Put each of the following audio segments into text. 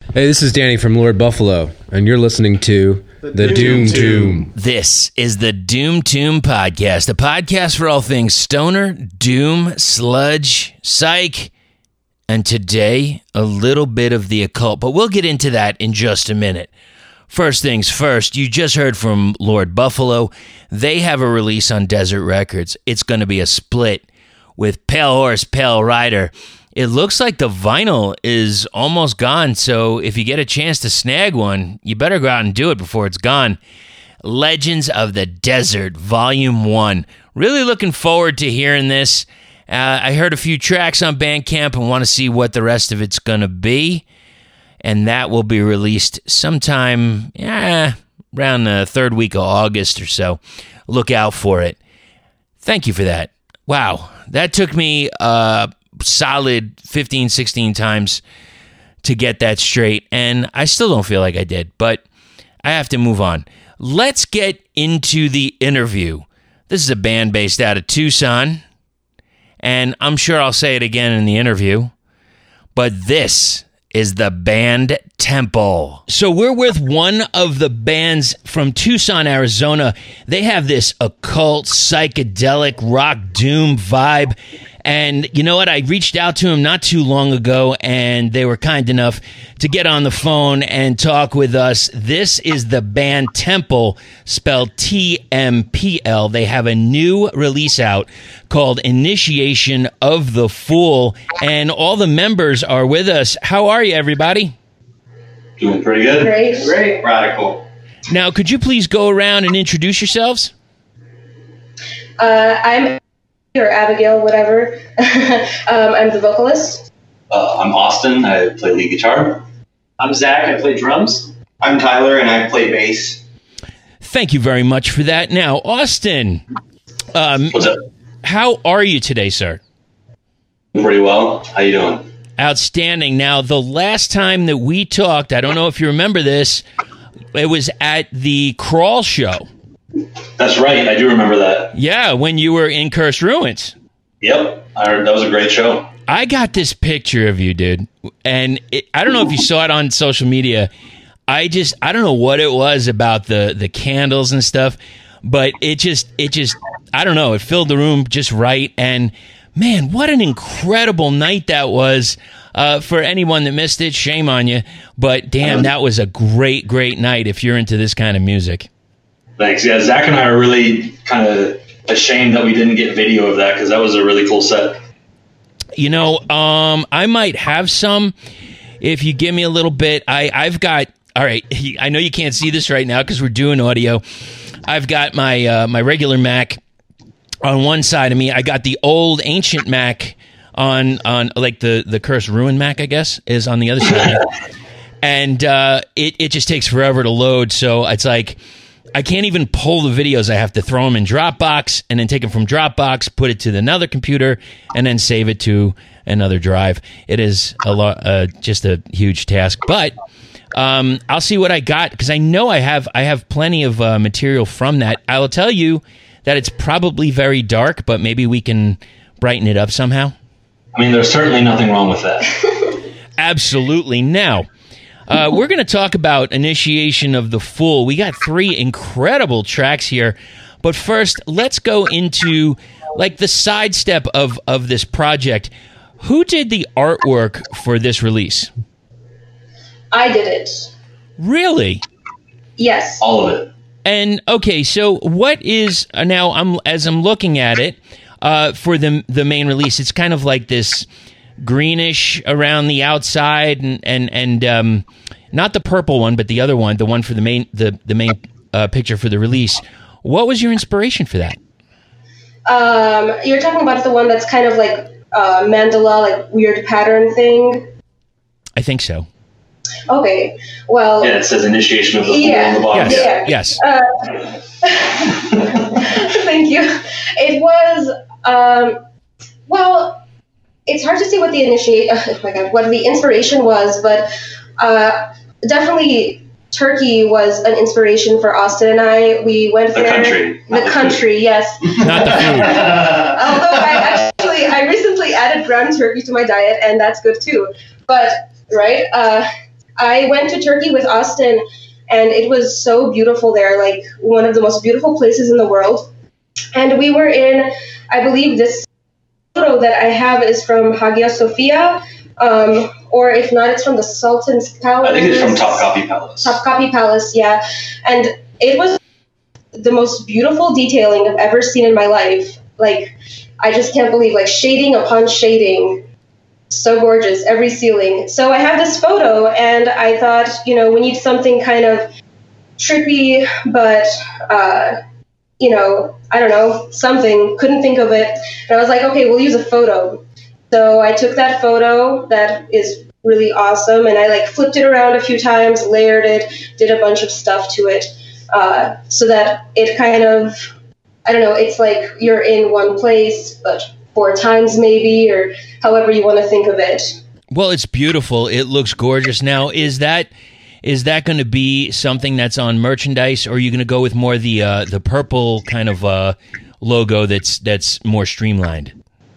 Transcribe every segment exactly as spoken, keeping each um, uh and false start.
Hey, this is Danny from Lord Buffalo, and you're listening to The, the Doom Tomb. This is the Doom Tomb Podcast, a podcast for all things stoner, doom, sludge, psych, and today, a little bit of the occult, but we'll get into that in just a minute. First things first, you just heard from Lord Buffalo. They have a release on Desert Records. It's going to be a split with Pale Horse, Pale Rider. It looks like the vinyl is almost gone, so if you get a chance to snag one, you better go out and do it before it's gone. Legends of the Desert, Volume one. Really looking forward to hearing this. Uh, I heard a few tracks on Bandcamp and want to see what the rest of it's going to be, and that will be released sometime yeah, around the third week of August or so. Look out for it. Thank you for that. Wow, that took me... Uh, solid fifteen, sixteen times to get that straight, and I still don't feel like I did, but I have to move on. Let's get into the interview. This is a band based out of Tucson, and I'm sure I'll say it again in the interview, but this is the band Temple. So we're with one of the bands from Tucson, Arizona. They have this occult, psychedelic, rock doom vibe. And you know what? I reached out to them not too long ago, and they were kind enough to get on the phone and talk with us. This is the band Temple, spelled T M P L. They have a new release out called Initiation of the Fool, and all the members are with us. How are you, everybody? Doing pretty good. Great. Great. Radical. Now, could you please go around and introduce yourselves? Uh, I'm... or Abigail, whatever. um, I'm the vocalist. Uh, I'm Austin. I play lead guitar. I'm Zach. I play drums. I'm Tyler, and I play bass. Thank you very much for that. Now, Austin, um, What's up? How are you today, sir? Pretty well. How you doing? Outstanding. Now, the last time that we talked, I don't know if you remember this, it was at the Crawl Show. That's right. I do remember that. Yeah, when you were in Cursed Ruins. Yep. I heard that was a great show. I got this picture of you, dude. And it, I don't know if you saw it on social media. I just, I don't know what it was about the, the candles and stuff, but it just, it just, I don't know. It filled the room just right. And man, what an incredible night that was. Uh, for anyone that missed it, shame on you. But damn, that was a great, great night if you're into this kind of music. Thanks. Yeah, Zach and I are really kind of ashamed that we didn't get video of that because that was a really cool set. You know, um, I might have some if you give me a little bit. I, I've got, all right, I know you can't see this right now because we're doing audio. I've got my uh, my regular Mac on one side of me. I got the old ancient Mac on, on like the, the Cursed Ruin Mac, I guess, is on the other side. And uh, it, it just takes forever to load, so it's like... I can't even pull the videos. I have to throw them in Dropbox and then take them from Dropbox, put it to another computer, and then save it to another drive. It is a lot, uh, just a huge task. But um, I'll see what I got because I know I have I have plenty of uh, material from that. I will tell you that it's probably very dark, but maybe we can brighten it up somehow. I mean, there's certainly nothing wrong with that. Absolutely. Now, Uh, we're going to talk about Initiation of the Fool. We got three incredible tracks here. But first, let's go into like the sidestep of, of this project. Who did the artwork for this release? I did it. Really? Yes. All of it. And okay, so what is now? I'm as I'm looking at it uh, for the the main release. It's kind of like this greenish around the outside, and and and um, not the purple one, but the other one, the one for the main the the main uh, picture for the release. What was your inspiration for that? Um, you're talking about the one that's kind of like uh, mandala, like weird pattern thing. I think so. Okay, well, yeah, it says Initiation of the Fool yeah, on the bottom. Yes, yes. Uh, thank you. It was um, well. It's hard to say what the initiate, oh my God, what the inspiration was, but uh, definitely Turkey was an inspiration for Austin and I. We went the there. Country. The country, food. yes. Not the food. Although I actually, I recently added ground turkey to my diet, and that's good too. But right, uh, I went to Turkey with Austin, and it was so beautiful there, like one of the most beautiful places in the world. And we were in, I believe this photo that I have is from Hagia Sophia, um, or if not, it's from the Sultan's Palace. I think it's from Topkapi Palace. Topkapi Palace, yeah. And it was the most beautiful detailing I've ever seen in my life. Like, I just can't believe, like, shading upon shading. So gorgeous, every ceiling. So I have this photo, and I thought, you know, we need something kind of trippy, but, uh, you know, I don't know, something. Couldn't think of it. And I was like, okay, we'll use a photo. So I took that photo that is really awesome, and I, like, flipped it around a few times, layered it, did a bunch of stuff to it, uh, so that it kind of, I don't know, it's like you're in one place, but four times maybe, or however you want to think of it. Well, it's beautiful. It looks gorgeous. Now, is that is that going to be something that's on merchandise, or are you going to go with more the uh, the purple kind of uh, logo that's that's more streamlined?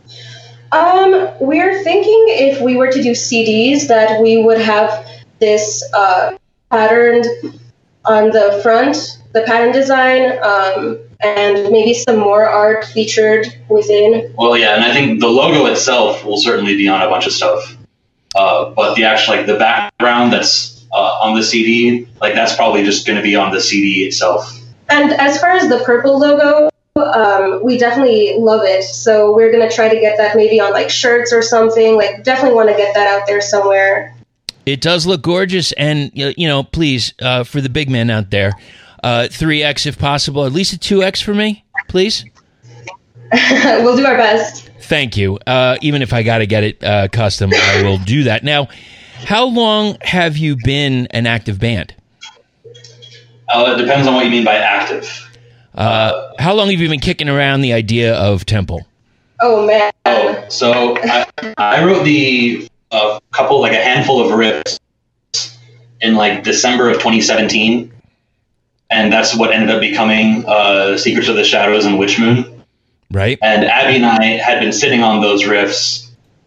Um, we're thinking if we were to do C Ds that we would have this uh, patterned on the front, the pattern design, um, and maybe some more art featured within. Well, yeah, and I think the logo itself will certainly be on a bunch of stuff. Uh, but the actual, like, the background that's uh, on the C D, like, that's probably just going to be on the C D itself. And as far as the purple logo, um, we definitely love it. So we're going to try to get that maybe on, like, shirts or something. Like, definitely want to get that out there somewhere. It does look gorgeous, and, you know, please, uh, for the big men out there, Uh, three X if possible, at least a two X for me, please. We'll do our best. Thank you. Uh, even if I got to get it uh, custom, I will do that. Now, how long have you been an active band? Uh, it depends on what you mean by active. Uh, how long have you been kicking around the idea of Temple? Oh, man. Oh, so I, I wrote the uh, couple, like a handful of riffs in, like, December of twenty seventeen. And that's what ended up becoming uh, Secrets of the Shadows and Witch Moon. Right. And Abby and I had been sitting on those riffs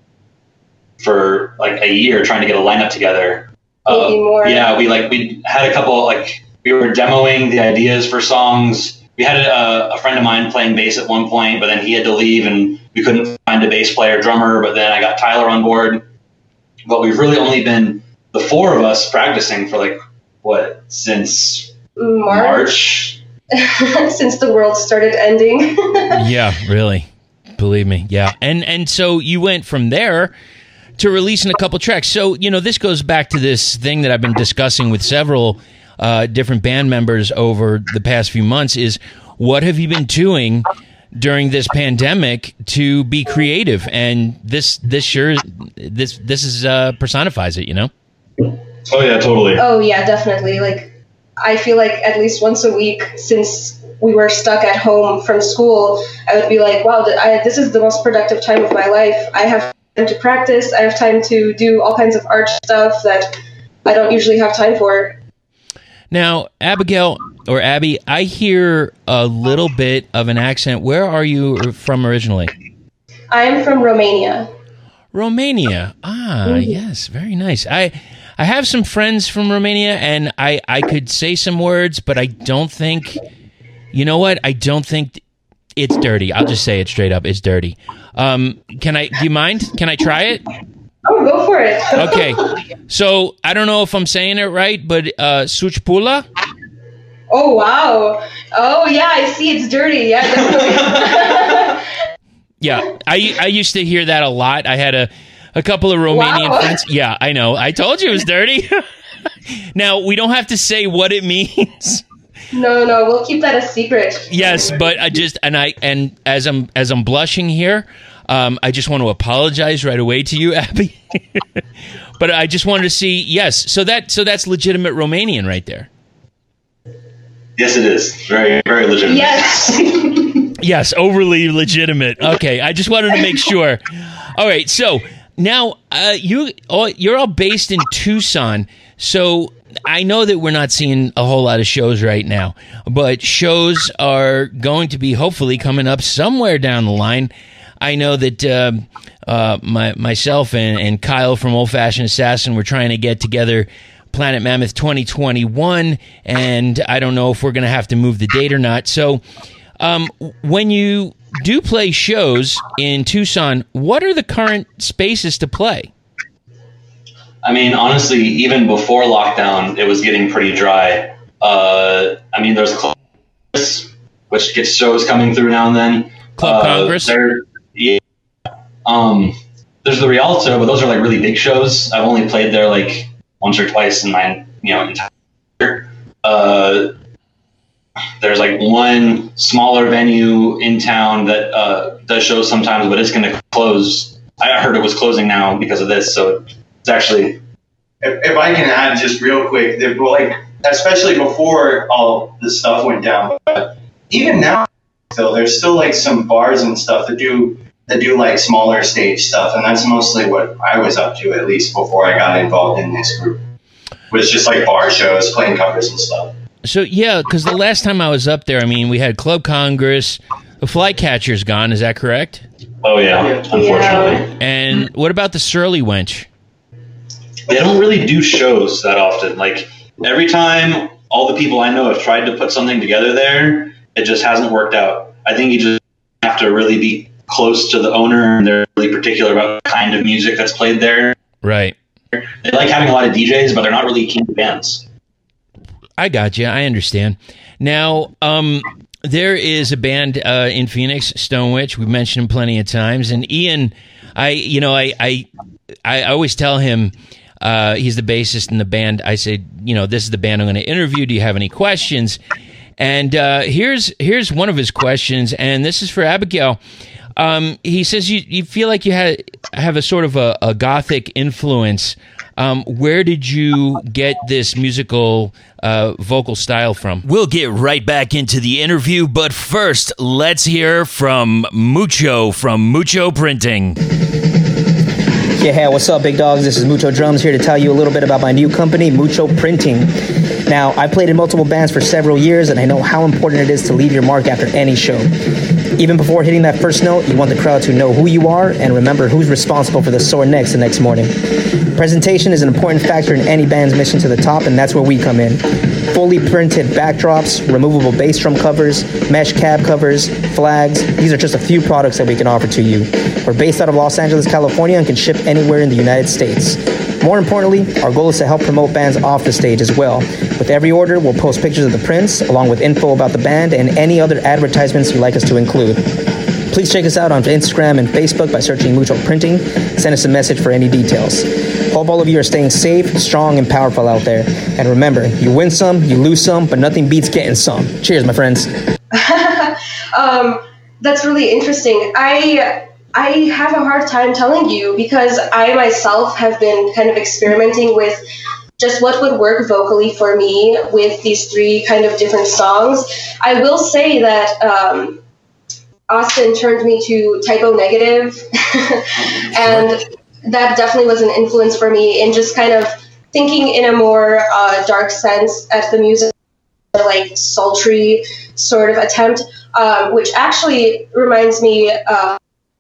for like a year trying to get a lineup together. Maybe uh, more. Yeah, we like we had a couple, like, we were demoing the ideas for songs. We had a, a friend of mine playing bass at one point, but then he had to leave and we couldn't find a bass player drummer. But then I got Tyler on board. But we've really only been the four of us practicing for, like, what, since March? March. Since the world started ending. Yeah, really. Believe me. Yeah. And and so you went from there to releasing a couple tracks. So, you know, this goes back to this thing that I've been discussing with several uh, different band members over the past few months is, what have you been doing during this pandemic to be creative? And this this sure this this is uh, personifies it, you know? Oh yeah, totally. Oh yeah, definitely. Like, I feel like at least once a week since we were stuck at home from school, I would be like, wow, I, this is the most productive time of my life. I have time to practice. I have time to do all kinds of art stuff that I don't usually have time for. Now, Abigail, or Abby, I hear a little bit of an accent. Where are you from originally? I'm from Romania. Romania. Ah, mm-hmm. Yes, very nice. I I have some friends from Romania, and I, I could say some words, but I don't think, you know what? I don't think it's dirty. I'll just say it straight up. It's dirty. Um, can I, do you mind? Can I try it? Oh, go for it. Okay. So I don't know if I'm saying it right, but uh, such pula? Oh, wow. Oh, yeah, I see. It's dirty. Yeah, definitely. Yeah, I, I used to hear that a lot. I had a, a couple of Romanian wow. friends. Yeah, I know. I told you it was dirty. Now, we don't have to say what it means. No, no, we'll keep that a secret. Yes, but I just and I and as I'm as I'm blushing here, um, I just want to apologize right away to you, Abby. But I just wanted to see. Yes, so that so that's legitimate Romanian right there. Yes, it is. Very, very legitimate. Yes. Yes, overly legitimate. Okay, I just wanted to make sure. All right, so now uh, you all, you're all based in Tucson, so I know that we're not seeing a whole lot of shows right now, but shows are going to be hopefully coming up somewhere down the line. I know that uh, uh, my myself and, and Kyle from Old Fashioned Assassin were trying to get together Planet Mammoth twenty twenty-one, and I don't know if we're going to have to move the date or not. So um, when you do play shows in Tucson, what are the current spaces to play? I mean, honestly, even before lockdown, it was getting pretty dry. Uh, I mean, there's Club Congress, which gets shows coming through now and then. Club uh, Congress? There, yeah. Um, there's the Rialto, but those are like really big shows. I've only played there like once or twice in my, you know, entire career. Uh, there's like one smaller venue in town that uh, does shows sometimes, but it's going to close. I heard it was closing now because of this, so it's actually. If, if I can add just real quick, they were like, especially before all this stuff went down, but even now, still there's still like some bars and stuff that do that do like smaller stage stuff, and that's mostly what I was up to, at least before I got involved in this group. Was just like bar shows, playing covers and stuff. So yeah, because the last time I was up there, I mean, we had Club Congress. The Flycatcher's gone. Is that correct? Oh yeah, unfortunately. Yeah. And what about the Surly Wench? They don't really do shows that often. Like every time, all the people I know have tried to put something together there, it just hasn't worked out. I think you just have to really be close to the owner, and they're really particular about the kind of music that's played there. Right. They like having a lot of D Js, but they're not really keen to bands. I got you. I understand. Now, um, there is a band uh, in Phoenix, Stone Witch. We've mentioned him plenty of times. And Ian, I, you know, I, I, I always tell him, uh, he's the bassist in the band. I say, you know, this is the band I'm going to interview. Do you have any questions? And uh, here's here's one of his questions, and this is for Abigail. Um, he says you, you feel like you had, have a sort of a, a gothic influence. Um, where did you get this musical uh, vocal style from? We'll get right back into the interview, but first, let's hear from Mucho from Mucho Printing. Yeah, hey, what's up, big dogs? This is Mucho Drums here to tell you a little bit about my new company, Mucho Printing. Now, I played in multiple bands for several years, and I know how important it is to leave your mark after any show. Even before hitting that first note, you want the crowd to know who you are and remember who's responsible for the sore necks the next morning. Presentation is an important factor in any band's mission to the top, and that's where we come in. Fully printed backdrops, removable bass drum covers, mesh cab covers, flags. These are just a few products that we can offer to you. We're based out of Los Angeles, California, and can ship anywhere in the United States. More importantly, our goal is to help promote bands off the stage as well. With every order, we'll post pictures of the prints, along with info about the band and any other advertisements you'd like us to include. Please check us out on Instagram and Facebook by searching Mucho Printing. Send us a message for any details. Hope all of you are staying safe, strong, and powerful out there. And remember, you win some, you lose some, but nothing beats getting some. Cheers, my friends. um, that's really interesting. I I have a hard time telling you because I myself have been kind of experimenting with just what would work vocally for me with these three kind of different songs. I will say that um, Austin turned me to Typo Negative, and that definitely was an influence for me in just kind of thinking in a more uh, dark sense at the music, like sultry sort of attempt, um, which actually reminds me, uh,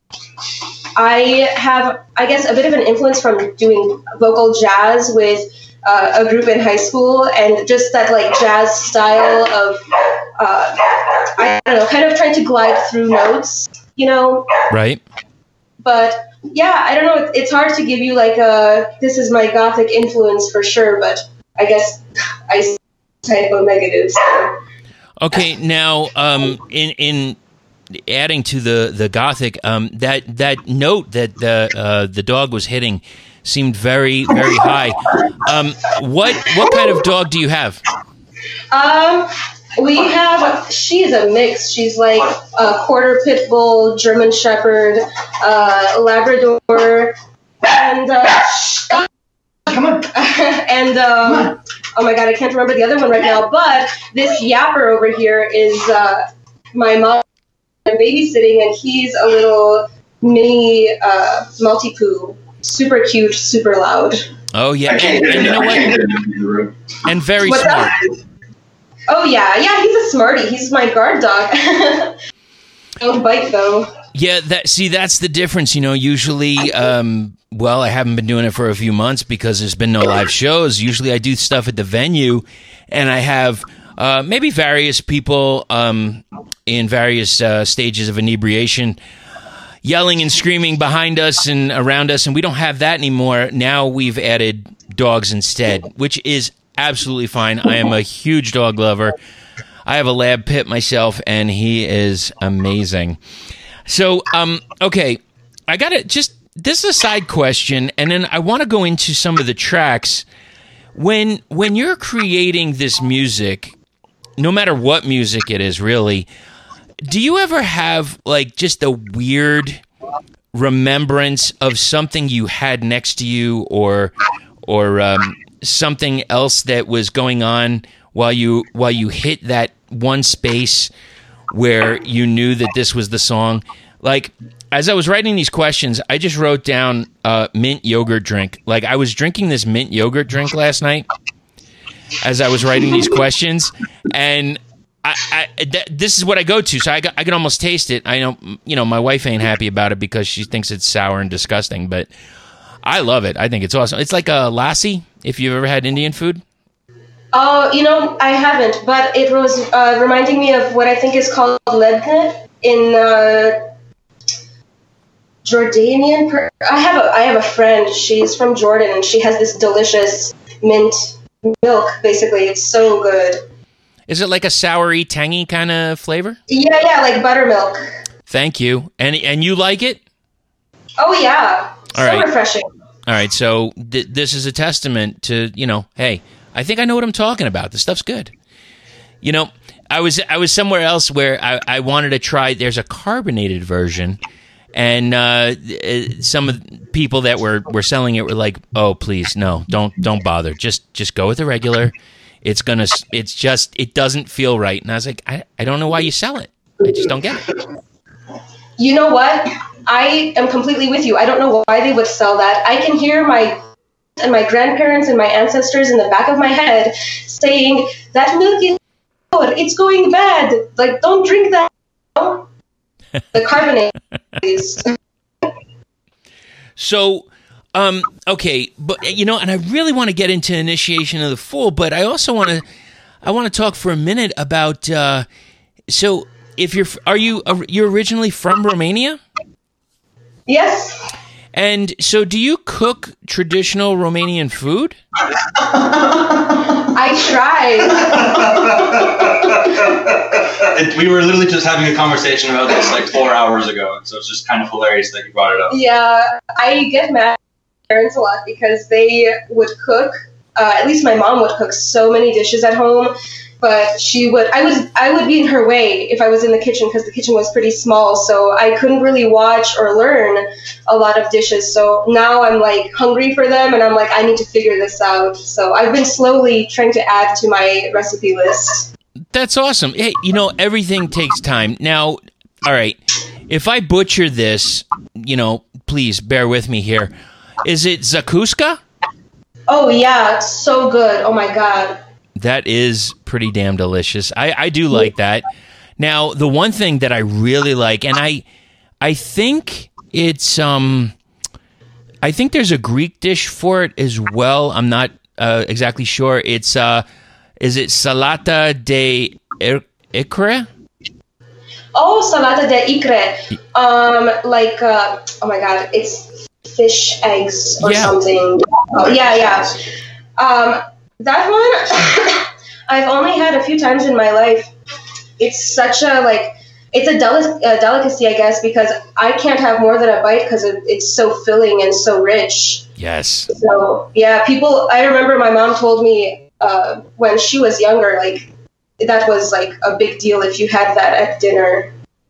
I have, I guess, a bit of an influence from doing vocal jazz with uh, a group in high school, and just that like jazz style of, uh, I don't know, kind of trying to glide through notes, you know? Right. But yeah, I don't know. It's hard to give you like a, this is my gothic influence for sure, but I guess I Typo Negative. So. Okay, now um, in in adding to the the gothic, um, that that note that the uh, the dog was hitting seemed very very high. Um, what what kind of dog do you have? Um. We have, she's a mix. She's like a quarter pit bull, German Shepherd, uh, Labrador, and, uh, come on. and, um, oh my God, I can't remember the other one right now, but this yapper over here is, uh, my mom babysitting, and he's a little mini, uh, Maltipoo. Super cute, super loud. Oh yeah, and, and you know what? And very What's smart. That? Oh, yeah. Yeah, he's a smarty. He's my guard dog. Don't bite, though. Yeah, that see, that's the difference. You know, usually, um, well, I haven't been doing it for a few months because there's been no live shows. Usually, I do stuff at the venue, and I have uh, maybe various people um, in various uh, stages of inebriation yelling and screaming behind us and around us, and we don't have that anymore. Now we've added dogs instead, which is absolutely fine. I am a huge dog lover. I have a lab pit myself, and he is amazing. So, um, okay, I got to just, this is a side question, and then I want to go into some of the tracks. When when you're creating this music, no matter what music it is, really, do you ever have, like, just a weird remembrance of something you had next to you or or um, something else that was going on while you while you hit that one space where you knew that this was the song? Like, as I was writing these questions, I just wrote down uh, mint yogurt drink. Like, I was drinking this mint yogurt drink last night as I was writing these questions, and I, I th- this is what I go to, so I, got, I can almost taste it. I know, you know, my wife ain't happy about it because she thinks it's sour and disgusting, but I love it. I think it's awesome. It's like a lassi, if you've ever had Indian food. Oh, you know, I haven't, but it was uh, reminding me of what I think is called ledne in uh, Jordanian. Per- I have a I have a friend. She's from Jordan, and she has this delicious mint milk. Basically, it's so good. Is it like a soury, tangy kind of flavor? Yeah, yeah, like buttermilk. Thank you. And and you like it? Oh yeah, All so right. refreshing. All right, so th- this is a testament to, you know, hey, I think I know what I'm talking about. This stuff's good. You know, I was I was somewhere else where I, I wanted to try. There's a carbonated version, and uh, some of the people that were, were selling it were like, "Oh, please, no, don't don't bother. Just just go with the regular. It's gonna. It's just it doesn't feel right." And I was like, I, I don't know why you sell it. I just don't get it. You know what? I am completely with you. I don't know why they would sell that. I can hear my and my grandparents and my ancestors in the back of my head saying that milk is good, it's going bad. Like, don't drink that. The carbonate is. So, um, okay, but you know, and I really want to get into initiation of the fool, but I also want to, I want to talk for a minute about. Uh, so, if you're, are you, you're originally from Romania? Yes. And so, do you cook traditional Romanian food? I tried. It, we were literally just having a conversation about this like four hours ago, so it's just kind of hilarious that you brought it up. Yeah, I get mad at my parents a lot because they would cook. Uh, at least my mom would cook so many dishes at home, but she would. I was. I would be in her way if I was in the kitchen because the kitchen was pretty small, so I couldn't really watch or learn a lot of dishes. So now I'm like hungry for them, and I'm like, I need to figure this out. So I've been slowly trying to add to my recipe list. That's awesome. Hey, you know, everything takes time. Now, all right, if I butcher this, you know, please bear with me here. Is it zakuska? Oh, yeah, so good. Oh, my God. That is pretty damn delicious. I, I do like that. Now, the one thing that I really like, and I I think it's, um, I think there's a Greek dish for it as well. I'm not uh, exactly sure. It's, uh, is it salata de ikre? Oh, salata de ikre. Um, like, uh, oh my God, it's fish eggs or yeah. something. Oh, yeah, yeah. Um, that one, I've only had a few times in my life. It's such a, like, it's a, deli- a delicacy, I guess, because I can't have more than a bite because it, it's so filling and so rich. Yes. So, yeah, people, I remember my mom told me uh, when she was younger, like, that was, like, a big deal if you had that at dinner.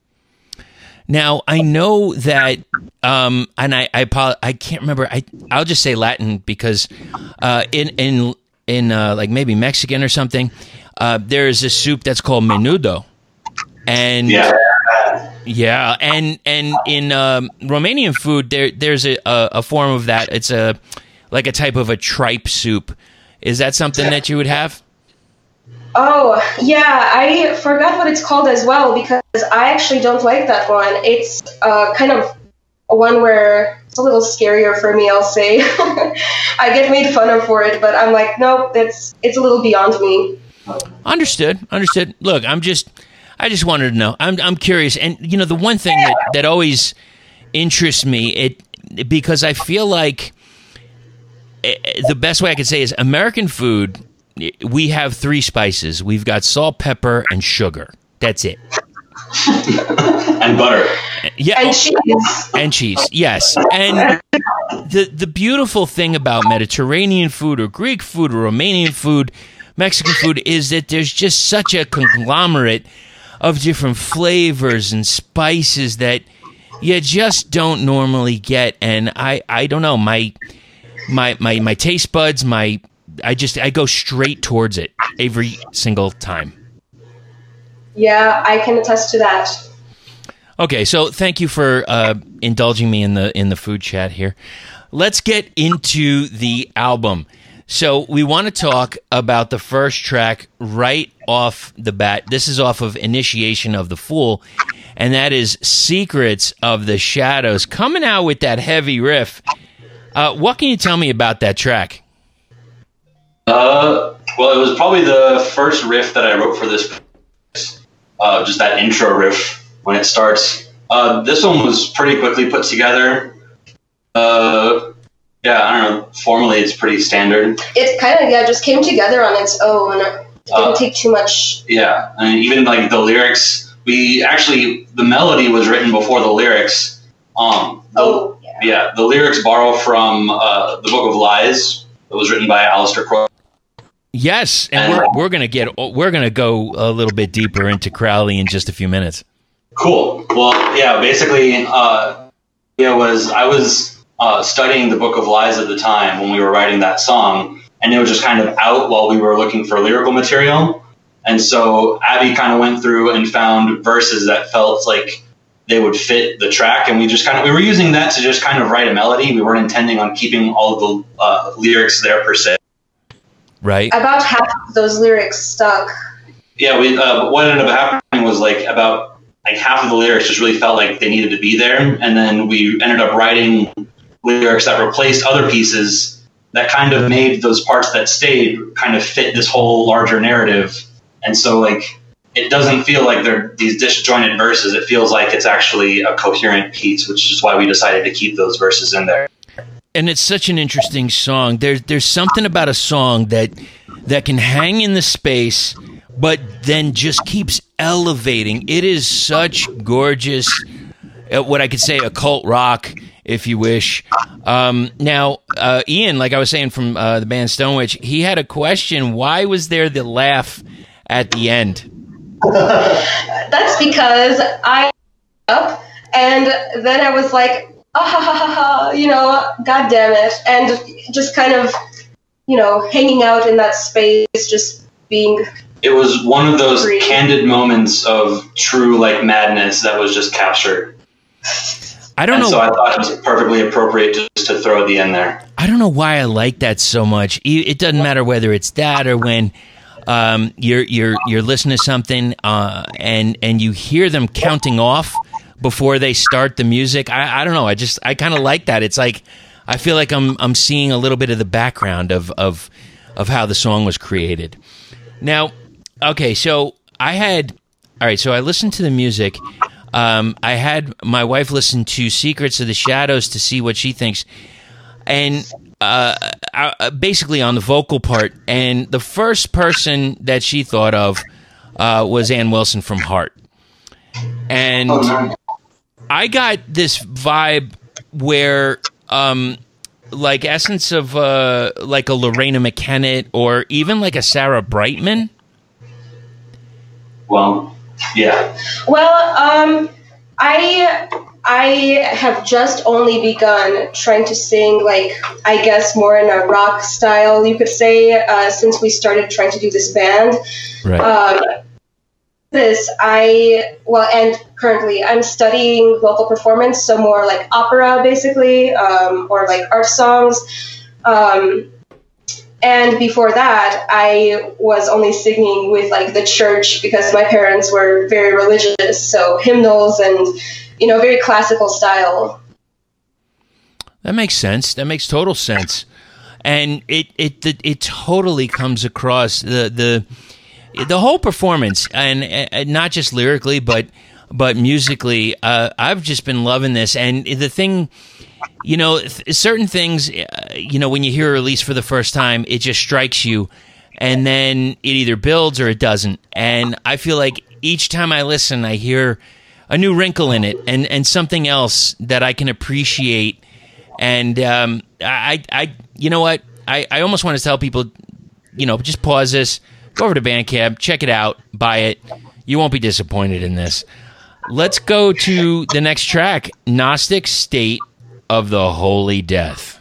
Now, I know that, um, and I, I, I can't remember, I, I'll just say Latin because uh, in, in, in uh, like, maybe Mexican or something, uh, there is a soup that's called menudo. And Yeah. yeah, and and in um, Romanian food, there there's a, a, a form of that. It's a like a type of a tripe soup. Is that something that you would have? Oh, yeah, I forgot what it's called as well because I actually don't like that one. It's uh, kind of one where it's a little scarier for me, I'll say. I get made fun of for it, but I'm like, nope, that's it's a little beyond me. Understood. Understood. Look, I'm just, I just wanted to know. I'm, I'm curious, and you know, the one thing that, that always interests me, it because I feel like it, the best way I could say is American food. We have three spices. We've got salt, pepper, and sugar. That's it. And butter. Yeah. And cheese. And cheese, yes. And the the beautiful thing about Mediterranean food or Greek food or Romanian food, Mexican food, is that there's just such a conglomerate of different flavors and spices that you just don't normally get. And I, I don't know, my my my my taste buds, my I just I go straight towards it every single time. Yeah, I can attest to that. Okay, so thank you for uh, indulging me in the in the food chat here. Let's get into the album. So we want to talk about the first track right off the bat. This is off of Initiation of the Fool, and that is Secrets of the Shadows, coming out with that heavy riff. Uh, what can you tell me about that track? Uh, well, it was probably the first riff that I wrote for this. Uh, just that intro riff when it starts. Uh, this one was pretty quickly put together. Uh, yeah, I don't know. Formally, it's pretty standard. It kind of, yeah, just came together on its own. It didn't Uh, take too much. Yeah, I mean, even like the lyrics, we actually, the melody was written before the lyrics. Um, the, Oh, yeah. yeah, the lyrics borrow from uh, the Book of Lies. It was written by Alistair Crowley. Yes, and we're we're gonna get we're gonna go a little bit deeper into Crowley in just a few minutes. Cool. Well, yeah, basically, uh, yeah, was I was uh, studying the Book of Lies at the time when we were writing that song, and it was just kind of out while we were looking for lyrical material. And so Abby kind of went through and found verses that felt like they would fit the track, and we just kind of we were using that to just kind of write a melody. We weren't intending on keeping all of the uh, lyrics there per se. Right. About half of those lyrics stuck. Yeah, we. Uh, what ended up happening was like about like half of the lyrics just really felt like they needed to be there, and then we ended up writing lyrics that replaced other pieces that kind of made those parts that stayed kind of fit this whole larger narrative. And so like it doesn't feel like they're these disjointed verses. It feels like it's actually a coherent piece, which is why we decided to keep those verses in there. And it's such an interesting song. There's there's something about a song that that can hang in the space, but then just keeps elevating. It is such gorgeous, uh, what I could say, occult rock, if you wish. Um, now, uh, Ian, like I was saying from uh, the band Stonewitch, he had a question. Why was there the laugh at the end? That's because I up and then I was like, ah, ha, ha, ha, ha, you know, God damn it. And just kind of, you know, hanging out in that space, just being... It was one of those Free. candid moments of true like madness that was just captured. I don't And know. so I thought it was perfectly appropriate just to throw the end there. I don't know why I like that so much. E- It doesn't matter whether it's that or when um, you're you're you're listening to something uh, and and you hear them counting off before they start the music. I, I don't know. I just I kind of like that. It's like I feel like I'm I'm seeing a little bit of the background of of of how the song was created. Now, okay, so I had all right. So I listened to the music. Um, I had my wife listen to Secrets of the Shadows to see what she thinks. And uh, I, basically on the vocal part, and the first person that she thought of uh, was Ann Wilson from Heart. And Oh, no. I got this vibe where, um, like, essence of uh, like a Lorena McKennitt or even like a Sarah Brightman. Well, yeah. Well, um, I I have just only begun trying to sing, like, I guess more in a rock style, you could say, uh, since we started trying to do this band. Right. Um, this, I, well, and currently I'm studying vocal performance, so more like opera, basically, um, or like art songs. Um, And before that, I was only singing with like the church because my parents were very religious, so hymnals and, you know, very classical style. That makes sense. That makes total sense. And it it it, it totally comes across the the the whole performance, and, and not just lyrically, but but musically. Uh, I've just been loving this, and the thing, you know, th- certain things, uh, you know, when you hear a release for the first time, it just strikes you, and then it either builds or it doesn't. And I feel like each time I listen, I hear a new wrinkle in it, and and something else that I can appreciate. And um, I, I, you know what? I, I almost want to tell people, you know, just pause this, go over to Bandcamp, check it out, buy it. You won't be disappointed in this. Let's go to the next track, Gnostic State of the Holy Death.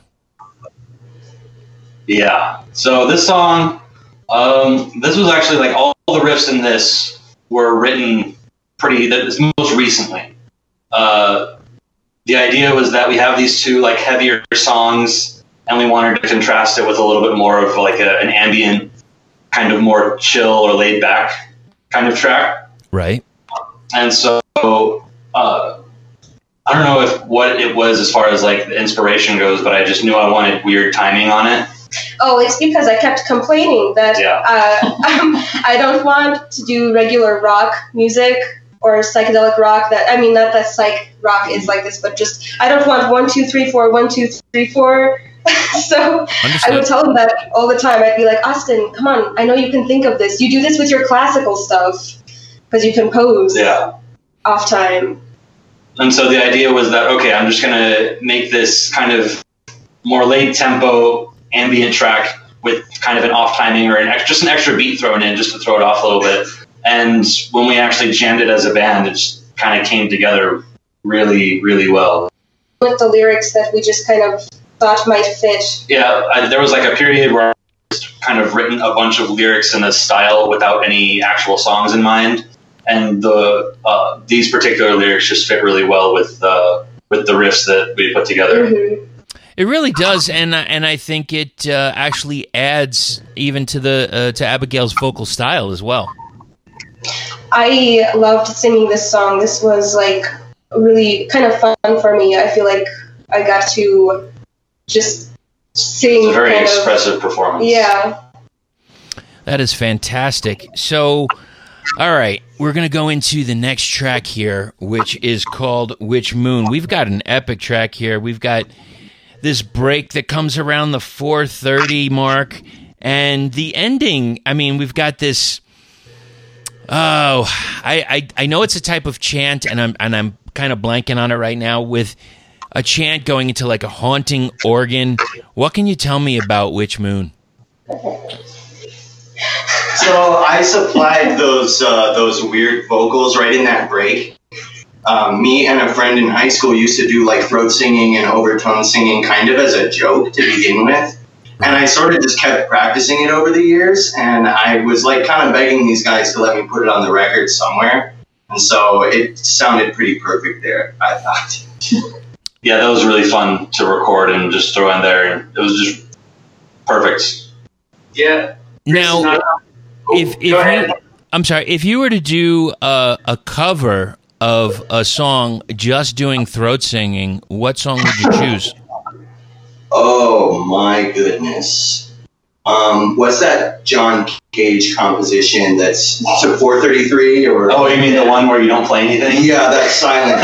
Yeah. So this song, um, this was actually like all the riffs in this were written pretty, this most recently. Uh, The idea was that we have these two like heavier songs, and we wanted to contrast it with a little bit more of like a, an ambient, kind of more chill or laid back kind of track. Right. And so uh, I don't know if what it was as far as like the inspiration goes, but I just knew I wanted weird timing on it. Oh, it's because I kept complaining that Yeah. uh, um, I don't want to do regular rock music or psychedelic rock. That I mean, not that psych rock is like this, but just I don't want one, two, three, four, one, two, three, four. So Understood. I would tell him that all the time. I'd be like, Austin, come on, I know you can think of this. You do this with your classical stuff because you compose Yeah. off time. And so the idea was that, okay, I'm just going to make this kind of more late tempo ambient track with kind of an off timing or an ex- just an extra beat thrown in just to throw it off a little bit. And when we actually jammed it as a band, it just kind of came together really, really well. With the lyrics that we just kind of thought might fit. Yeah, I, there was like a period where I just kind of written a bunch of lyrics in a style without any actual songs in mind. And the uh, these particular lyrics just fit really well with uh, with the riffs that we put together. Mm-hmm. It really does, and and I think it uh, actually adds even to the uh, to Abigail's vocal style as well. I loved singing this song. This was like really kind of fun for me. I feel like I got to just sing. It's a very kind expressive of, performance. Yeah. That is fantastic. So, all right, we're going to go into the next track here, which is called Witch Moon. We've got an epic track here. We've got this break that comes around the four thirty mark, and the ending, I mean, we've got this, oh, I, I, I know it's a type of chant, and I'm, and I'm kind of blanking on it right now, with a chant going into like a haunting organ. What can you tell me about Witch Moon? So I supplied those uh, those weird vocals right in that break. Um, me and a friend in high school used to do like throat singing and overtone singing kind of as a joke to begin with. And I sort of just kept practicing it over the years. And I was like kind of begging these guys to let me put it on the record somewhere. And so it sounded pretty perfect there, I thought. Yeah, that was really fun to record and just throw in there. And it was just perfect. Yeah. Now, Not- if, if Go ahead. you, I'm sorry, if you were to do a, a cover of a song just doing throat singing, what song would you choose? Oh my goodness. Um, what's that John Cage composition that's four thirty-three or? Oh, you mean the one where you don't play anything? Yeah, that's silent.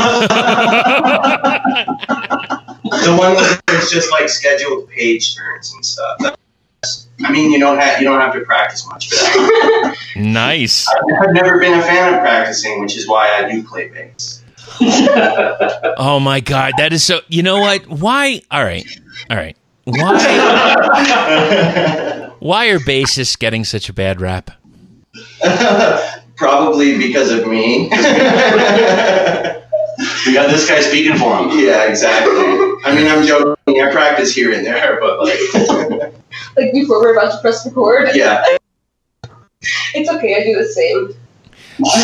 The one where there's just like scheduled page turns and stuff. I mean, you don't have you don't have to practice much for that. Nice. I've never been a fan of practicing, which is why I do play bass. Oh my God, that is so. You know what? Why? All right, all right. Why? Why are bassists getting such a bad rap? Probably because of me. We got this guy speaking for him. Yeah, exactly. I mean, I'm joking. I practice here and there, but like, Like before we're about to press record. yeah. It's okay, I do the same.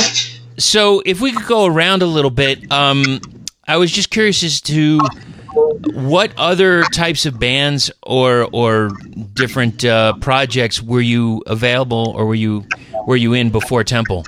So, if we could go around a little bit, um, I was just curious as to what other types of bands or or different uh, projects were you available, or were you were you in before Temple?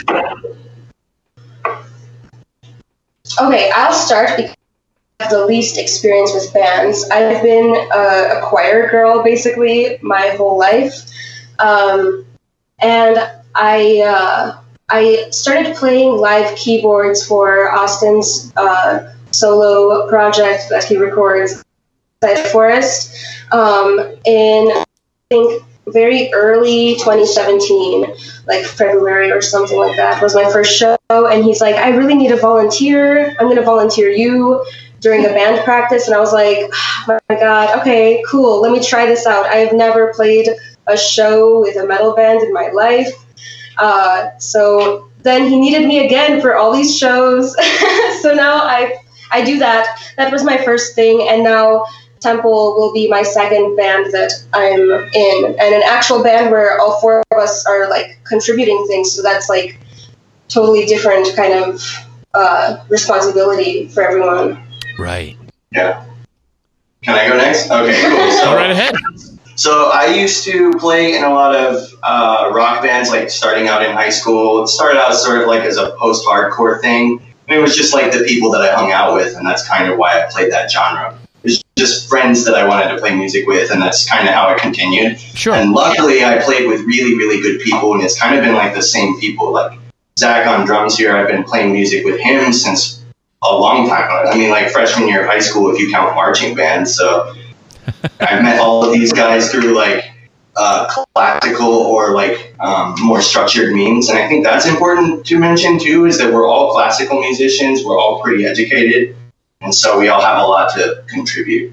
Okay, I'll start because I have the least experience with bands. I've been uh, a choir girl basically my whole life, um, and I uh, I started playing live keyboards for Austin's uh, solo project that he records, Suicide Forest, um, in I think very early twenty seventeen, like February or something like that was my first show. And he's like, I really need a volunteer. I'm going to volunteer you during a band practice. And I was like, oh my God, okay, cool. Let me try this out. I have never played a show with a metal band in my life. Uh, so then he needed me again for all these shows. So now I, I do that. That was my first thing. And now Temple will be my second band that I'm in, and an actual band where all four of us are like contributing things. So that's like totally different kind of uh, responsibility for everyone. Right. Yeah. Can I go next? Okay, cool. So, Go right ahead. So I used to play in a lot of uh, rock bands, like starting out in high school. It started out sort of like as a post-hardcore thing. And it was just like the people that I hung out with, and that's kind of why I played that genre. Just friends that I wanted to play music with, and that's kind of how it continued. Sure. And luckily, I played with really, really good people, and it's kind of been like the same people. Like Zach on drums here, I've been playing music with him since a long time. I mean, like freshman year of high school, if you count marching bands. So I've met all of these guys through like uh, classical or like um, more structured means, and I think that's important to mention too. Is that we're all classical musicians, we're all pretty educated. And so we all have a lot to contribute.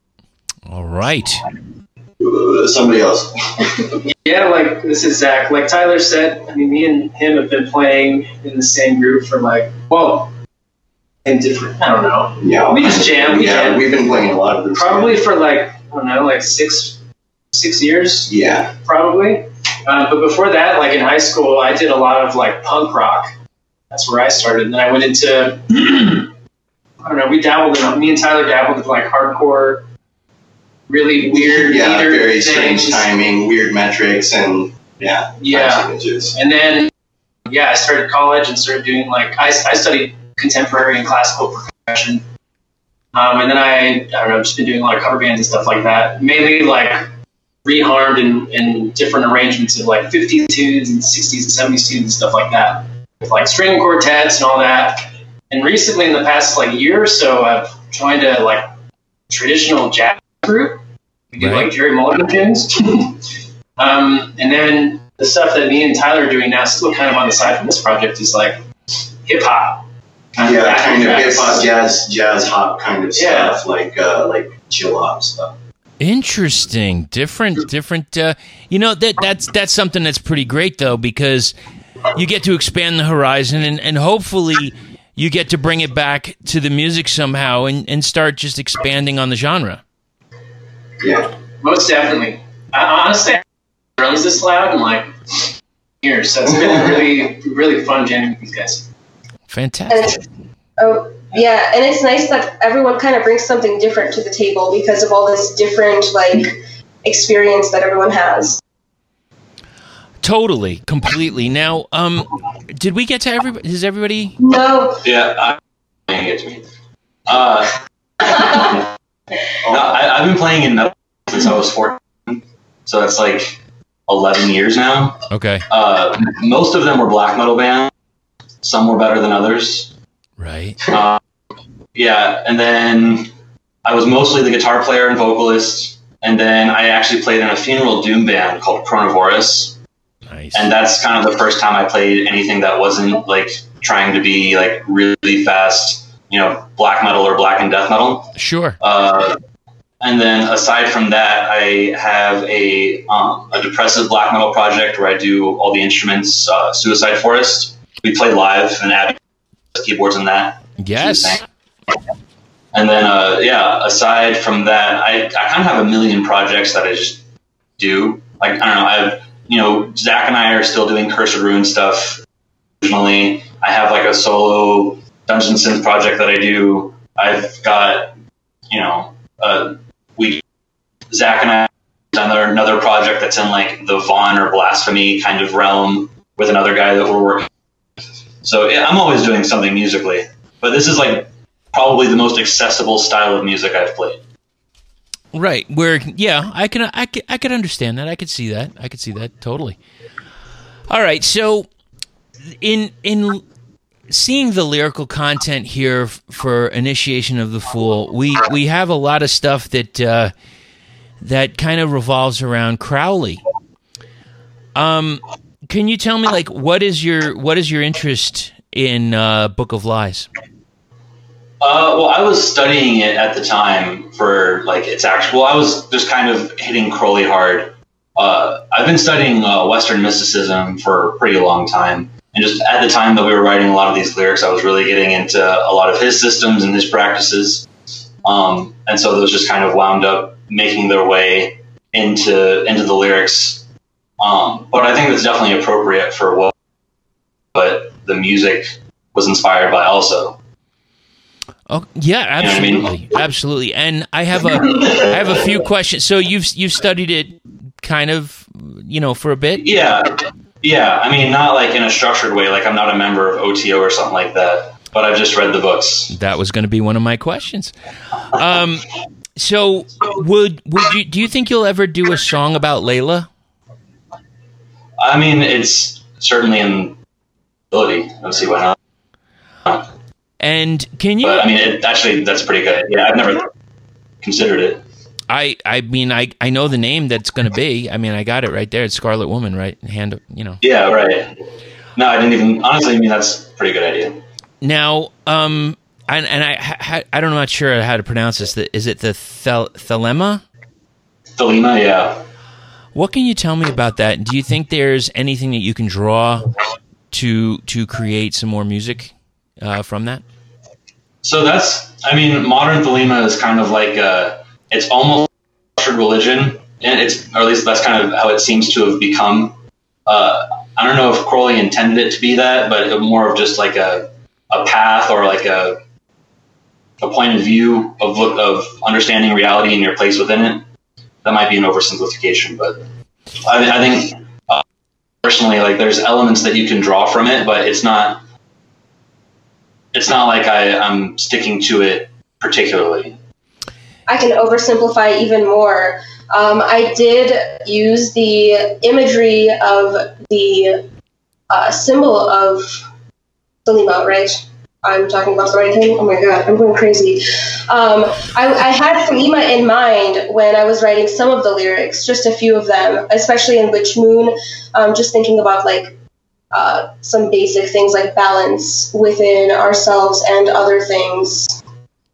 All right. Uh, somebody else. Yeah, like, this is Zach. Like Tyler said, I mean, me and him have been playing in the same group for like, well, in different, I don't know. Yeah. We just jam. We yeah, jam. we've been playing a lot of groups. Probably for like, I don't know, like six, six years. Yeah. Probably. Uh, but before that, like in high school, I did a lot of like punk rock. That's where I started. And then I went into... I don't know, we dabbled in, me and Tyler dabbled in like hardcore, really weird, yeah, meter very things. strange timing, weird metrics, and yeah, yeah. images. And then, yeah, I started college and started doing like, I, I studied contemporary and classical percussion. Um, and then I, I don't know, just been doing a lot of cover bands and stuff like that. Mainly like reharmed in, in different arrangements of like fifties tunes and sixties and seventies tunes and stuff like that. With like string quartets and all that. And recently, in the past like year or so, I've joined a like traditional jazz group. We do Right. like Jerry Mulligan tunes. um, and then the stuff that me and Tyler are doing now, still kind of on the side from this project, is like hip hop. Yeah, kind of hip hop, jazz, jazz hop kind of Yeah. stuff, like uh, like chill hop stuff. Interesting. Different, different. Uh, you know, that that's that's something that's pretty great, though, because you get to expand the horizon, and, and hopefully you get to bring it back to the music somehow and, and start just expanding on the genre. Yeah. Most definitely. I, honestly, drums this loud and like here, so it's been really, really fun jamming with these guys. Fantastic. And oh yeah, and it's nice that everyone kind of brings something different to the table because of all this different like experience that everyone has. Totally, completely. Now, um, did we get to everybody? Is everybody? No. Yeah, I didn't get to me. Uh, no, I, I've been playing in metal since I was fourteen, so that's like eleven years now. Okay. Uh, most of them were black metal bands. Some were better than others. Right. Uh, yeah, and then I was mostly the guitar player and vocalist, and then I actually played in a funeral doom band called Chronovorus. Nice. And that's kind of the first time I played anything that wasn't like trying to be like really fast, you know, black metal or black and death metal. Sure. Uh, and then aside from that, I have a um, a depressive black metal project where I do all the instruments. Uh, Suicide Forest. We play live and add keyboards in that. Yes. And then uh, yeah, aside from that, I I kind of have a million projects that I just do. Like I don't know, I've. You know, Zach and I are still doing Curse of Ruin stuff. Originally, I have like a solo Dungeon Synth project that I do. I've got, you know, uh, we Zach and I another another project that's in like the Vaughn or Blasphemy kind of realm with another guy that we're working. So yeah, I'm always doing something musically, but this is like probably the most accessible style of music I've played. Right. Where yeah, I can I can I could understand that. I could see that. I could see that totally. All right. So in in seeing the lyrical content here f- for Initiation of the Fool, we we have a lot of stuff that uh, that kind of revolves around Crowley. Um, can you tell me like what is your what is your interest in uh, Book of Lies? Uh, well, I was studying it at the time for like its actual. I was just kind of hitting Crowley hard. Uh, I've been studying uh, Western mysticism for a pretty long time, and just at the time that we were writing a lot of these lyrics, I was really getting into a lot of his systems and his practices, um, and so those just kind of wound up making their way into into the lyrics. Um, but I think that's definitely appropriate for what, what the music was inspired by, also. Oh yeah, absolutely, you know what I mean? Absolutely. And I have a I have a few questions. So you've you've studied it kind of, you know, for a bit? Yeah, yeah. I mean, not like in a structured way. Like I'm not a member of O T O or something like that. But I've just read the books. That was going to be one of my questions. Um, so would would you do you think you'll ever do a song about Layla? I mean, it's certainly an ability. Let's see why not. And can you? But, I mean, it, actually, that's pretty good. Yeah, I've never considered it. I, I mean, I, I know the name that's going to be. I mean, I got it right there. It's Scarlet Woman, right? Hand, you know. Yeah, right. No, I didn't even. Honestly, I mean, that's a pretty good idea. Now, um, and, and I, I, I don't know, not sure how to pronounce this. Is it the thel, thelema? Thelema, yeah. What can you tell me about that? Do you think there's anything that you can draw to to create some more music uh, from that? So that's, I mean, modern Thelema is kind of like, uh, it's almost a religion, and it's, or at least that's kind of how it seems to have become. Uh, I don't know if Crowley intended it to be that, but more of just like a, a path or like a, a point of view of of understanding reality and your place within it. That might be an oversimplification, but I, I think uh, personally, like there's elements that you can draw from it, but it's not, it's not like I, I'm sticking to it particularly. I can oversimplify even more. Um, I did use the imagery of the uh, symbol of Thelema, right? I'm talking about the right thing? Oh my god, I'm going crazy. Um, I, I had Thelema in mind when I was writing some of the lyrics, just a few of them, especially in Witch Moon, um, just thinking about like uh, some basic things like balance within ourselves and other things.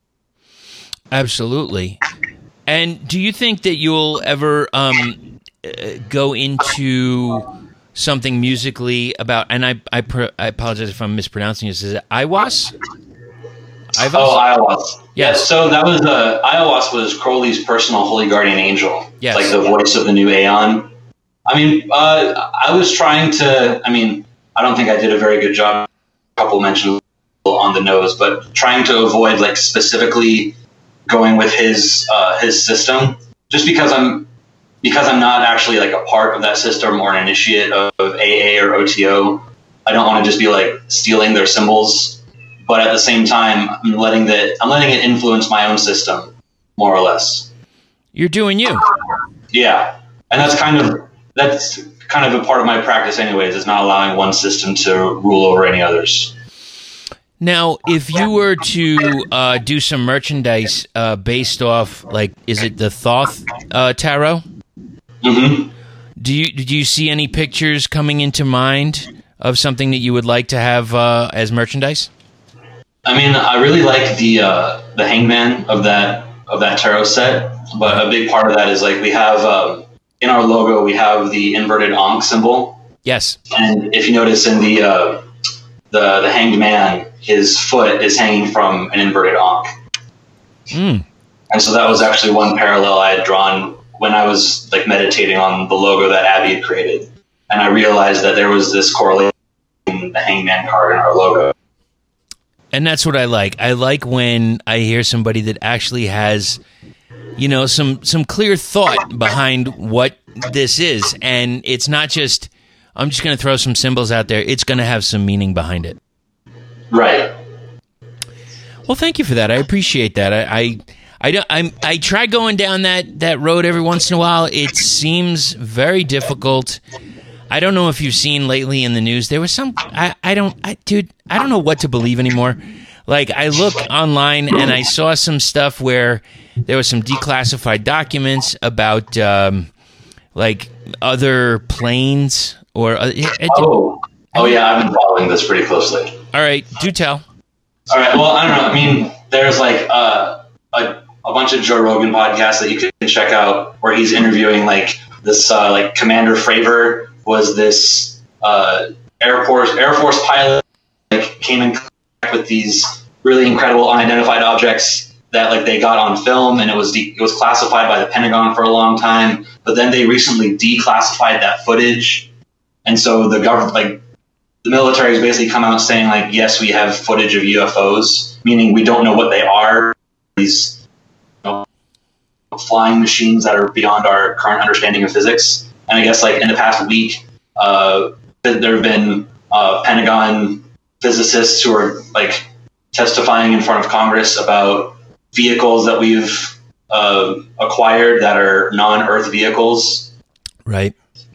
Absolutely. And do you think that you'll ever um, uh, go into something musically about, and I I, pr- I apologize if I'm mispronouncing this, is it Aiwass? Aiwass? Oh, Aiwass. Yes. Yeah, so that was, uh, Aiwass was Crowley's personal holy guardian angel. Yes. Like the voice of the new Aeon. I mean, uh, I was trying to, I mean, I don't think I did a very good job, a couple mentioned on the nose, but trying to avoid like specifically going with his uh, his system, just because I'm because I'm not actually like a part of that system or an initiate of A A or O T O. I don't want to just be like stealing their symbols, but at the same time, I'm letting that I'm letting it influence my own system more or less. You're doing you. Yeah, and that's kind of that's kind of a part of my practice, anyways. Is not allowing one system to rule over any others. Now, if you were to uh, do some merchandise uh, based off, like, is it the Thoth uh, tarot? Mm-hmm. Do you do you see any pictures coming into mind of something that you would like to have uh, as merchandise? I mean, I really like the uh, the hangman of that of that tarot set, but a big part of that is like we have um, in our logo we have the inverted Ankh symbol. Yes, and if you notice in the uh, the the hanged man, his foot is hanging from an inverted Ankh. Mm. And so that was actually one parallel I had drawn when I was like meditating on the logo that Abby had created, and I realized that there was this correlation in the hangman card in our logo. And that's what I like. I like when I hear somebody that actually has you know, some some clear thought behind what this is, and it's not just I'm just going to throw some symbols out there. It's going to have some meaning behind it. Right. Well, thank you for that. I appreciate that. I, I, I don't. I'm. I try going down that, that road every once in a while. It seems very difficult. I don't know if you've seen lately in the news. There was some. I. I don't. I, dude. I don't know what to believe anymore. Like I look online and I saw some stuff where there was some declassified documents about um, like other planes or. Uh, it, it, oh. Oh yeah, I've been following this pretty closely. All right, do tell. All right. Well, I don't know. I mean, there's like uh, a a bunch of Joe Rogan podcasts that you can check out where he's interviewing like this uh, like Commander Fravor was this uh, Air Force Air Force pilot like came in contact with these really incredible unidentified objects that like they got on film, and it was de- it was classified by the Pentagon for a long time, but then they recently declassified that footage, and so the government like. The military has basically come out saying, like, yes, we have footage of U F Os, meaning we don't know what they are. These you know, flying machines that are beyond our current understanding of physics. And I guess, like, in the past week, uh, there have been uh, Pentagon physicists who are, like, testifying in front of Congress about vehicles that we've uh, acquired that are non-Earth vehicles. Right.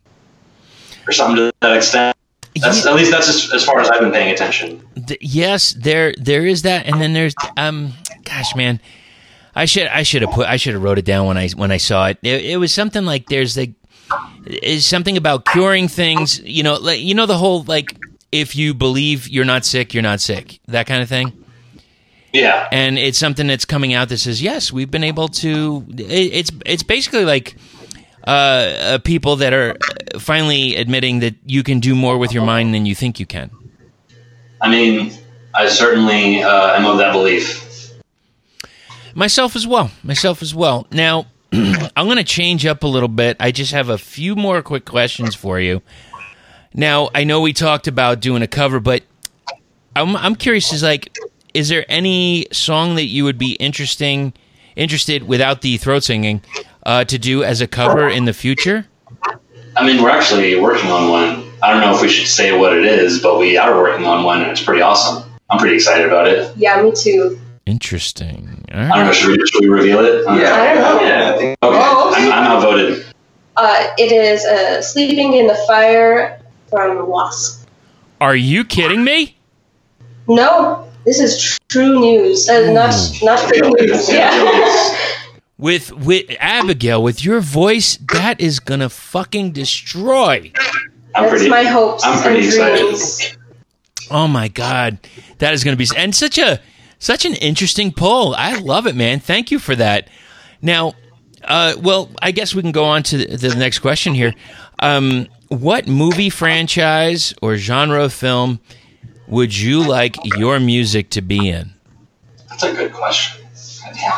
Or something to that extent. That's, at least that's as, as far as I've been paying attention. Yes, there there is that, and then there's um, gosh, man, I should I should have put I should have wrote it down when I when I saw it. It, it was something like there's the is something about curing things. You know, like you know the whole like if you believe you're not sick, you're not sick, that kind of thing. Yeah, and it's something that's coming out that says yes, we've been able to. It, it's it's basically like. Uh, uh, people that are finally admitting that you can do more with your mind than you think you can. I mean, I certainly uh, am of that belief. Myself as well. Myself as well. Now, I'm going to change up a little bit. I just have a few more quick questions for you. Now, I know we talked about doing a cover, but I'm, I'm curious, is like, is there any song that you would be interesting, interested without the throat singing Uh, to do as a cover in the future? I mean, we're actually working on one. I don't know if we should say what it is, but we are working on one, and it's pretty awesome. I'm pretty excited about it. Yeah, me too. Interesting. All right. I don't know. Should we, should we reveal it? Yeah. I don't know. Yeah. I think, okay. Oh, okay. I'm, I'm outvoted. Uh, it is uh, Sleeping in the Fire from Wasp. Are you kidding me? No, this is tr- true news. Uh, not not fake news. Yeah. With with Abigail, with your voice, that is gonna fucking destroy. I'm That's pretty, my hopes I'm pretty and dreams. Excited. Oh my god, that is gonna be and such a such an interesting poll. I love it, man. Thank you for that. Now, uh, well, I guess we can go on to the, the next question here. Um, what movie franchise or genre of film would you like your music to be in? That's a good question. Yeah.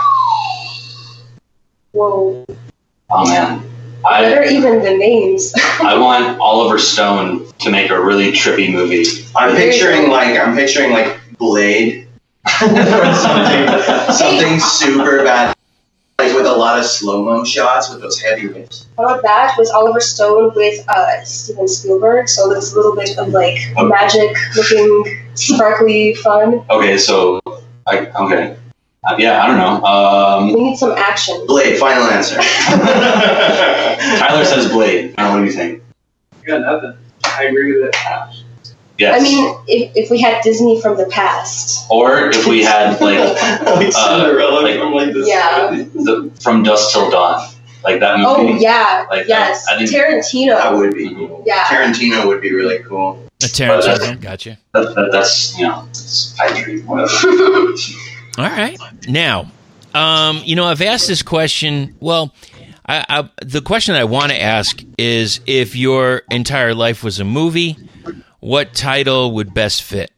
Whoa. Oh man. I, what are even the names? I want Oliver Stone to make a really trippy movie. I'm picturing like I'm picturing like Blade or something something super bad, like with a lot of slow-mo shots with those heavy riffs. How about that with Oliver Stone with uh, Steven Spielberg? So there's a little bit of like magic-looking, sparkly fun. Okay, so I okay. Uh, yeah, I don't know. Um, we need some action. Blade, final answer. Tyler says Blade. I don't know, what do you think? I got nothing. I agree with it. Yes. I mean, if, if we had Disney from the past. Or if we had, like, like uh, Cinderella like, from, like, this. Yeah. The, From Dusk Till Dawn. Like that movie. Oh, yeah. Like, yes. I, I think Tarantino. That would be cool. Yeah. Tarantino would be really cool. A Tarantino, gotcha. That, that, that's, you know, it's pipe dream, whatever. All right. Now, um, you know, I've asked this question. Well, I, I, the question I want to ask is if your entire life was a movie, what title would best fit?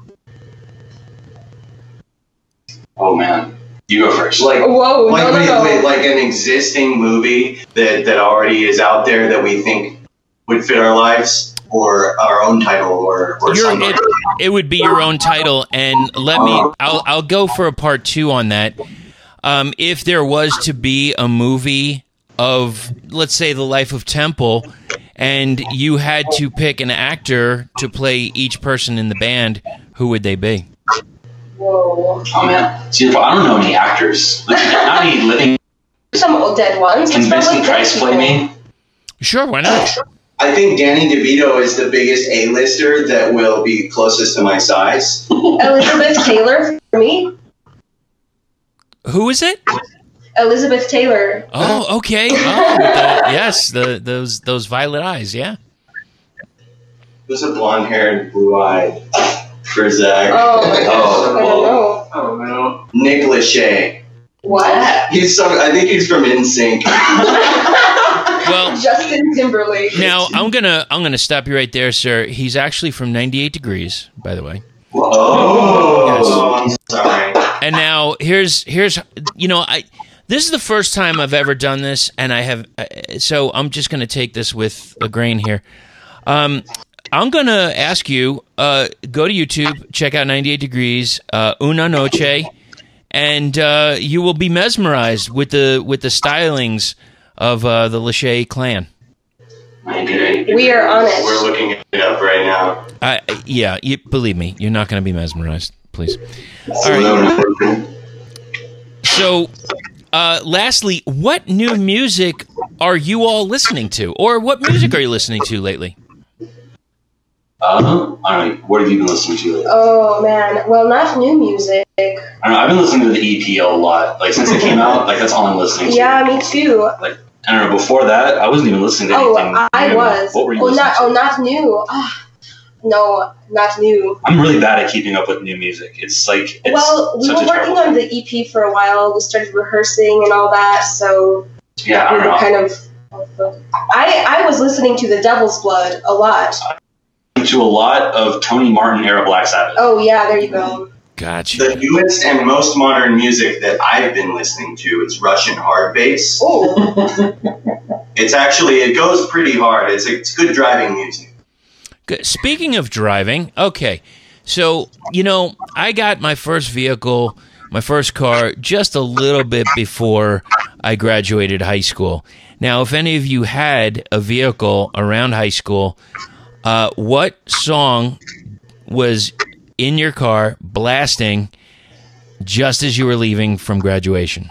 Oh, man. You go first. Like, Whoa, like, no, no, wait, no. wait, like an existing movie that, that already is out there that we think would fit our lives? Or our own title, or, or Your, something. it, it would be your own title, and let me. I'll I'll go for a part two on that. um, if there was to be a movie of, let's say, the life of Temple, and you had to pick an actor to play each person in the band, who would they be? Whoa. Oh man, see, I don't know any actors. Like, not any living. Some old dead ones. Can It's Vincent probably Price dead play people. me? Sure, why not? I think Danny DeVito is the biggest A-lister that will be closest to my size. Elizabeth Taylor for me. Who is it? Elizabeth Taylor. Oh, okay. Oh, with the, yes, the those those violet eyes. Yeah. Who's a blonde-haired, blue-eyed for Zach? Oh my gosh. Oh, I don't know. I don't know. Nick Lachey. What? He's some. I think he's from N Sync. Well, Justin Timberlake. now I'm gonna I'm gonna stop you right there, sir. He's actually from ninety-eight degrees, by the way. Oh, I'm sorry. And now here's here's you know I this is the first time I've ever done this, and I have uh, so I'm just gonna take this with a grain here. Um, I'm gonna ask you uh, go to YouTube, check out ninety-eight degrees, uh, Una Noche, and uh, you will be mesmerized with the with the stylings of uh, the Lachey clan. We are on it. We're looking it up right now. I yeah, you, believe me, you're not going to be mesmerized. Please. All right. So, uh, lastly, what new music are you all listening to, or what music are you listening to lately? Uh, I don't know. What have you been listening to lately? Oh man. Well, not new music. I don't know. I've been listening to the E P a lot. Like since it came out, like that's all I'm listening to. Yeah, me too. Like I don't know. Before that, I wasn't even listening to Oh, anything. I, I new. was. What were you oh, listening not to? oh, not new. Ah, no, not new. I'm really bad at keeping up with new music. It's like it's Well, we such were a working terrible on thing. the E P for a while. We started rehearsing and all that, so Yeah, I we don't were know. kind of. I I was listening to the Devil's Blood a lot. To a lot of Tony Martin era Black Sabbath. Oh yeah, there you go. Gotcha. The newest and most modern music that I've been listening to is Russian hard bass. Oh, It's actually, it goes pretty hard. It's it's good driving music. Good. Speaking of driving, okay, so you know I got my first vehicle, my first car, just a little bit before I graduated high school. Now, if any of you had a vehicle around high school, uh, what song was in your car blasting just as you were leaving from graduation?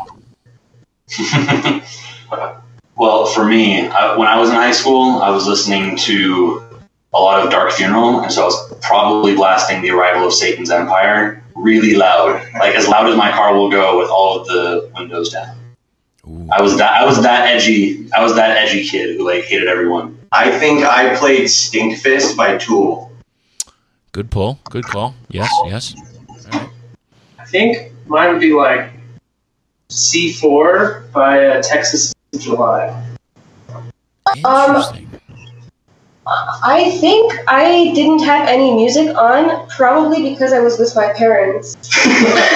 Well, for me, I, when I was in high school, I was listening to a lot of Dark Funeral, and so I was probably blasting The Arrival of Satan's Empire really loud, like as loud as my car will go with all of the windows down. Ooh. I was that I was that edgy. I was that edgy kid who like hated everyone. I think I played Stinkfist by Tool. Good pull. Good call. Yes, yes. All right. I think mine would be like C four by uh, Texas in July. Interesting. I think I didn't have any music on, probably because I was with my parents, or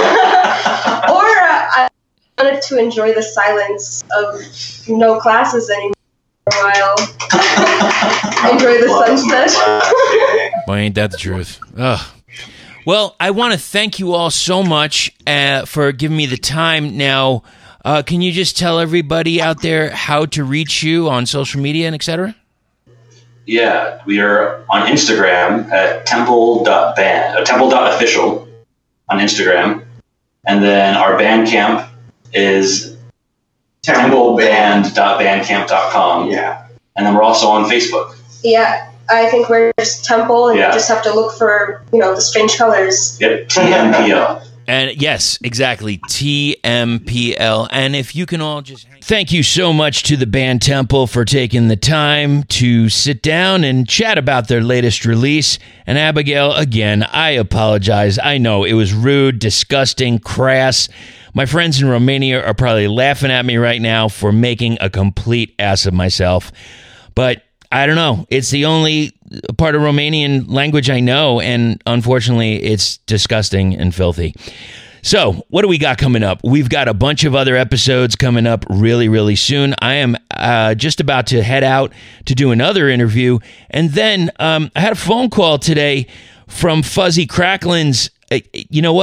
uh, I wanted to enjoy the silence of no classes anymore for a while. Enjoy the sunset. Boy, ain't that the truth. Ugh. Well, I want to thank you all so much uh, for giving me the time. Now, uh, can you just tell everybody out there how to reach you on social media and et cetera? Yeah, we are on Instagram at temple dot band, uh, temple dot official on Instagram. And then our Bandcamp is temple band dot bandcamp dot com. Yeah. And then we're also on Facebook. Yeah, I think we're just Temple, and Yeah. you just have to look for, you know, the strange colors. Yep, T M P L. And yes, exactly, T M P L. And if you can all just hang- thank you so much to the band Temple for taking the time to sit down and chat about their latest release. And Abigail, again, I apologize. I know it was rude, disgusting, crass. My friends in Romania are probably laughing at me right now for making a complete ass of myself. But I don't know. It's the only part of Romanian language I know, and unfortunately, it's disgusting and filthy. So, what do we got coming up? We've got a bunch of other episodes coming up really, really soon. I am uh, just about to head out to do another interview, and then um, I had a phone call today from Fuzzy Cracklin's. Uh, you know what?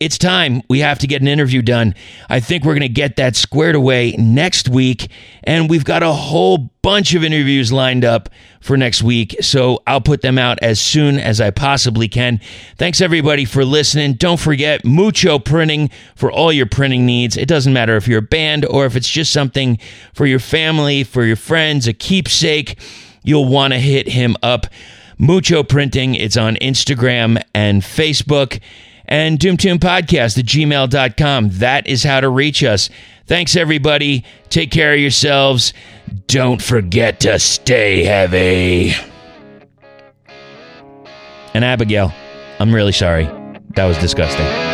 it's time. We have to get an interview done. I think we're going to get that squared away next week, and we've got a whole bunch of interviews lined up for next week, so I'll put them out as soon as I possibly can. Thanks, everybody, for listening. Don't forget Mucho Printing for all your printing needs. It doesn't matter if you're a band or if it's just something for your family, for your friends, a keepsake. You'll want to hit him up. Mucho Printing. It's on Instagram and Facebook. And Doom Toon Podcast at gmail dot com. That is how to reach us. Thanks, everybody. Take care of yourselves. Don't forget to stay heavy. And Abigail, I'm really sorry. That was disgusting.